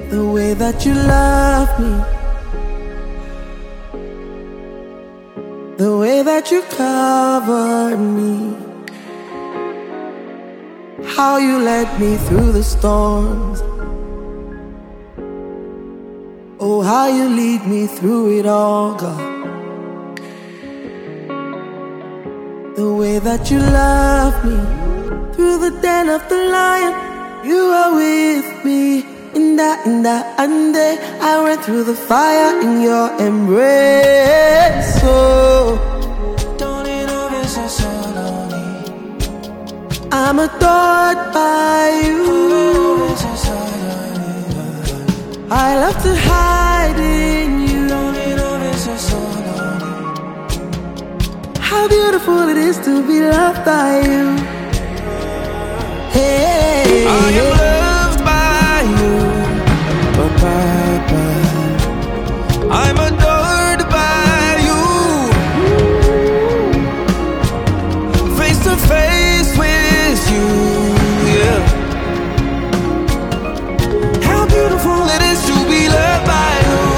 The way that you love me, the way that you cover me, how you led me through the storms. Oh, how you lead me through it all, God. The way that you love me, through the den of the lion, you are with me. In that day, I went through the fire in your embrace. So, I'm adored by you. I love to hide in you. How beautiful it is to be loved by you. Hey, I am loved by you. I'm adored by you. Face to face with you, yeah. How beautiful it is to be loved by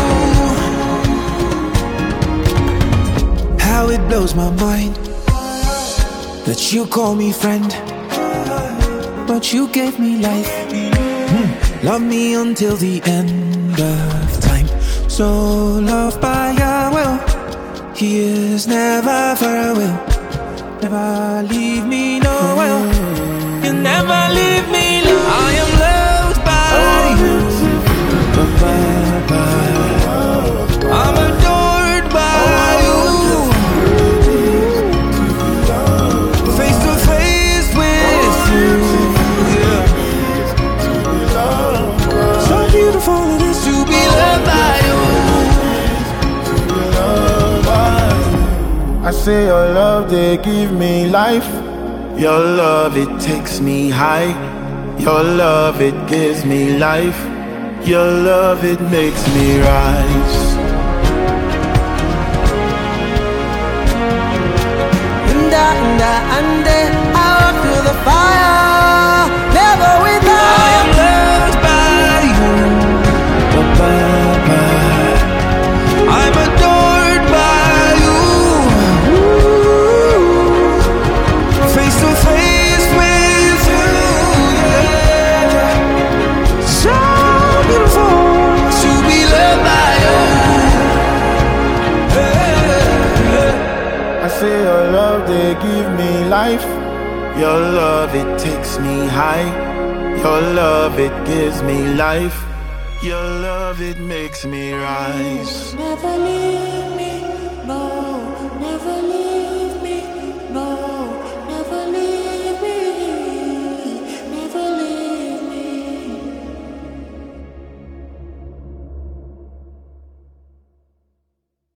you. How it blows my mind that you call me friend, but you gave me life. Love me until the end of time. So loved by your will, He is never far away. Never leave me, no will. You never leave me, no. I am loved by you. I'm adored by you. Face to face with you, yeah. So beautiful it is to be loved by you. I say your love, they give me life. Your love, it takes me high. Your love, it gives me life. Your love, it makes me rise. And then I walk through the fire, never without. I am loved by you. I'm adored by you. Face to face with you, yeah. So beautiful to be loved by you. I say your love, they give me life. Your love, it takes me high. Your love, it gives me life. Your love, it makes me rise. Never leave me, no.